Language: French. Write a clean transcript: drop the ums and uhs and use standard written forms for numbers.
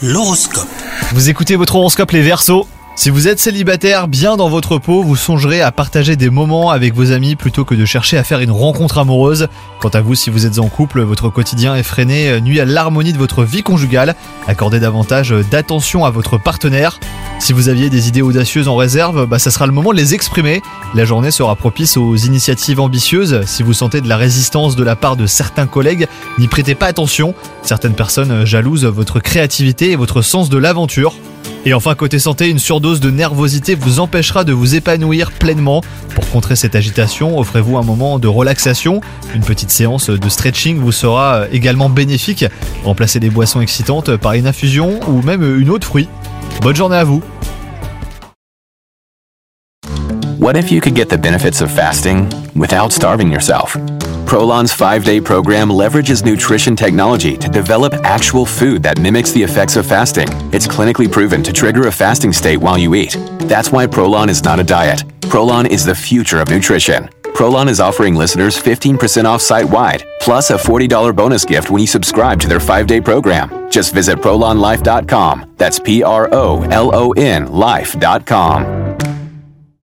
L'horoscope. Vous écoutez votre horoscope les Verseaux. Si vous êtes célibataire, bien dans votre peau, vous songerez à partager des moments avec vos amis plutôt que de chercher à faire une rencontre amoureuse. Quant à vous, si vous êtes en couple, votre quotidien effréné nuit à l'harmonie de votre vie conjugale. Accordez davantage d'attention à votre partenaire. Si vous aviez des idées audacieuses en réserve, ça sera le moment de les exprimer. La journée sera propice aux initiatives ambitieuses. Si vous sentez de la résistance de la part de certains collègues, n'y prêtez pas attention. Certaines personnes jalousent votre créativité et votre sens de l'aventure. Et enfin, côté santé, une surdose de nervosité vous empêchera de vous épanouir pleinement. Pour contrer cette agitation, offrez-vous un moment de relaxation. Une petite séance de stretching vous sera également bénéfique. Remplacez les boissons excitantes par une infusion ou même une eau de fruits. Bonne journée à vous. What if you could get the benefits of fasting without starving yourself? Prolon's 5-day program leverages nutrition technology to develop actual food that mimics the effects of fasting. It's clinically proven to trigger a fasting state while you eat. That's why Prolon is not a diet. Prolon is the future of nutrition. Prolon is offering listeners 15% off site-wide, plus a $40 bonus gift when you subscribe to their 5-day program. Just visit ProlonLife.com. That's PROLON Life.com.